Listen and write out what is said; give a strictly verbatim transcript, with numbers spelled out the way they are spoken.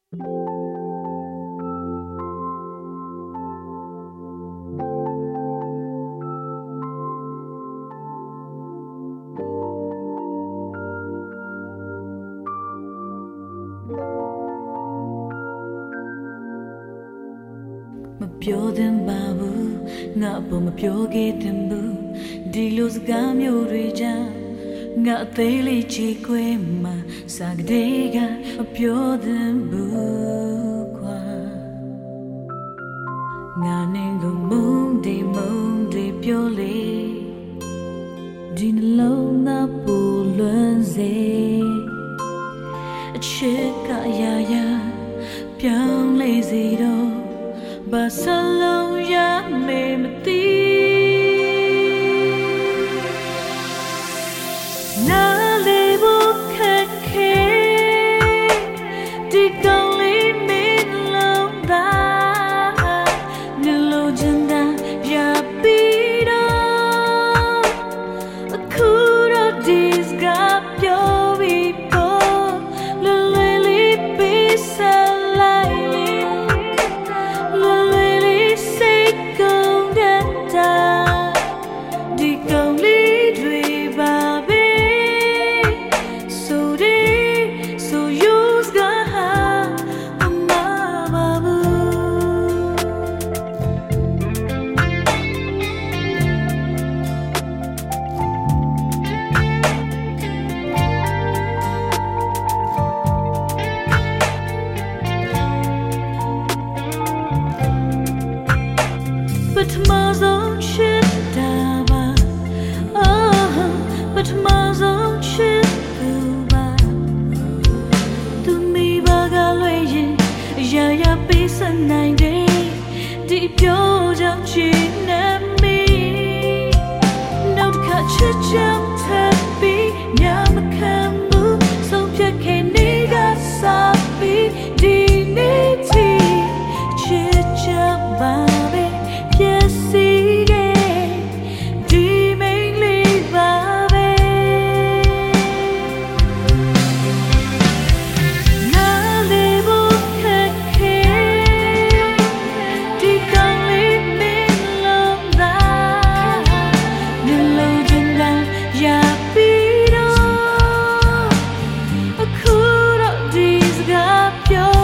ပြောတဲ့ဘာဘူးငါပေါ်မပြောခဲ့တဲ့ဘူးဒီလိုစကားမျိုးတွေကြောင့်ငါအသေးလေးချီခွေမှာစာကလေးကမပြောတဲ့ဘူးကွာငါနဲ့ကမုန်းတယ်မုန်းတယ်ပြောလေဒီနှလုံးသားပူလွန်စေအချစ်ကရာရာပြောင်းလဲစေတော့ဘာစလုံးရမေမသိနာလေဘူးခက်ခဲဒီကောင်းလေးမင်းလုံးသားနှလုံးချမ်းသာရပြီးတော့အခုတော့ဒီစကားပြောပြီးပေါ်လွယ်လွယ်လေးပေးဆက်လိုက်But tomorrow's shit daba oh but tomorrow's shit daba tu mi baga lwe yin ya ya pe san nai de di pyo jang chi na mi no ka chit jang ta bi nya ma kan bu so pyak ke ni ga sa bi di ni ti chit jang ba Yes, see, dreaming, leave baby. Na lebu keke, di kang leave me long da. Nilo jenda ya piro, akuro disgapyo.